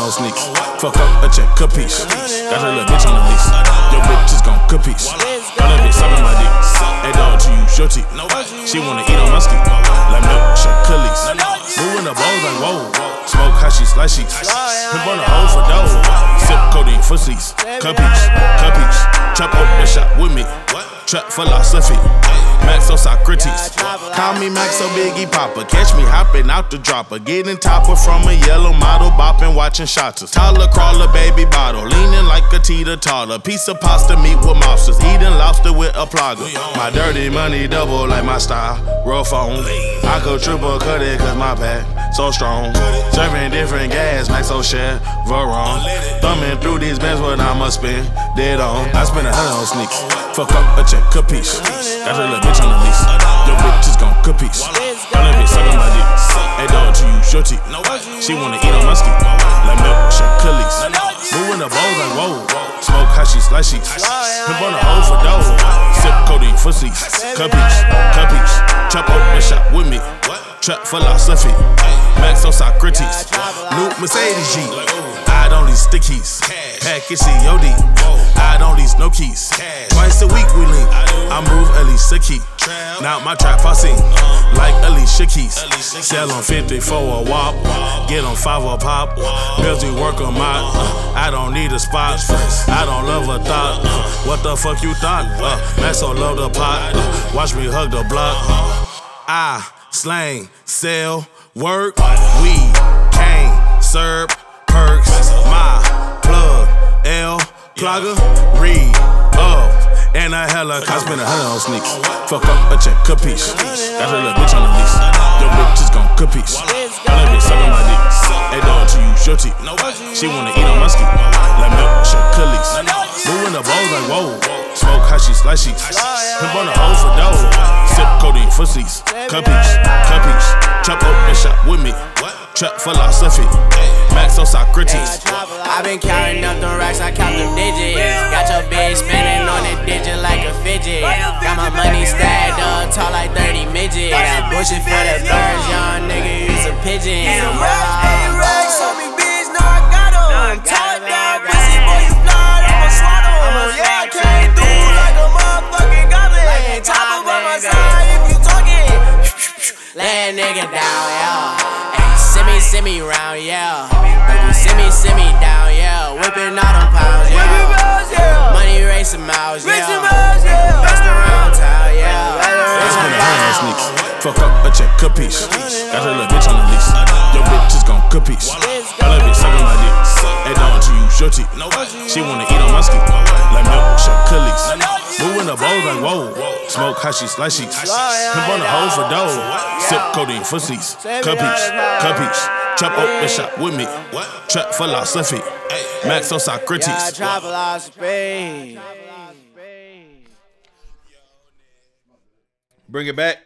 on sneaks. Fuck up a check, capiche. Got her little bitch on the lease. Your bitch is gon' capiche. All that bitch sucking my dick. Hey dog, to use your teeth. She wanna eat on my ski. Like milk, shake, cookies. Moving the bowls like whoa. Smoke hashish like sheets. Pimp on the hoe for dough. Sip codeine for seats. Capiche, capiche. Trap up the shop with me. Trap philosophy. Maxo Socrates. Call me Maxo Biggie Papa. Catch me hopping out the dropper. Getting topper from a yellow model. Bopping, watching shotters. Toddler crawler, baby bottle. Leaning like a teeter-totter. Piece of pasta, meat with mobsters. Eating lobster with a plugger. My dirty money double like my style. Roll phone. I could triple cut it cause my pack so strong. Serving different gas, Maxo share, Veron. Thumbing through these bands what I must spend. Dead on. I spend 100 on sneaks. Fuck up a check, capiche. Got her little bitch on the lease. Your bitch is gon' capiche. All that bitch sucking my dick. Hey dog, to use your teeth. She wanna eat on my ski. Like milk, shake, cookies. Moving the bowls like whoa. Smoke hashish like sheets. Pimp on the hoe for dough. Sip codeine for seats. Capiche, capiche. Trap up the shop with me. Trap philosophy. Maxo Socrates. New Mercedes G. I don't lease the keys. Package COD. I don't lease no keys. Twice a week we link. I move Alicia Key. Now my trap I sing like Alicia Keys. Sell on 50 for a wop. Get on 5 a pop. Bills we work on my. I don't need a spot. I don't love a thought. What the fuck you thought? Maxo love the pot. Watch me hug the block. I slang, sell, work, weed, cane, serve, perks, my plug, L, plugger, read, up, and a hella. I spend 100 on sneaks. Fuck up a check, capiche. Got her little bitch on the lease. Your bitch is gon' capiche. All that bitch sucking my dick. Hey dog, to use your teeth. She wanna eat on my ski. Like milk, shake, cookies. Moving the bowls like whoa. Smoke hashish like sheets. Pimp on the hoe for dough. Sip codeine for seats. Capiche, capiche. Trap up the shop with me. Trap philosophy. Maxo Socrates. I been counting up them racks, I count them digits. Got your bitch spinning on the digit like a fidget. Got my money stacked up, tall like 30 midgets. That bullshit for the birds, young nigga, use a pigeon. Racks on me, bitch, no I got 'em. Top down, pussy boy, you fly, I'ma swat 'em. Yeah, I came through like a motherfucking goblin. Top up on my side if you talking. Lay a nigga down, yeah. Send me round, yeah. Baby, send me down, yeah. Whipping all them pounds, yeah. Money racing miles, yeah. Best around town, yeah. I spend 100 on sneaks. Fuck up a check, capiche. Got her little bitch on the lease. Your bitch is gon' capiche. All that bitch sucking my dick. Hey dog, to use your teeth. She wanna eat on my ski. Like milk, shake, cookies. Moving the bowls like whoa. Smoke hashish like sheets. Pimp on the hoe for dough. Sip codeine for seats. Capiche, capiche. Trap up the shop with me. Trap philosophy. Maxo Socrates. Trap philosophy. Bring it back.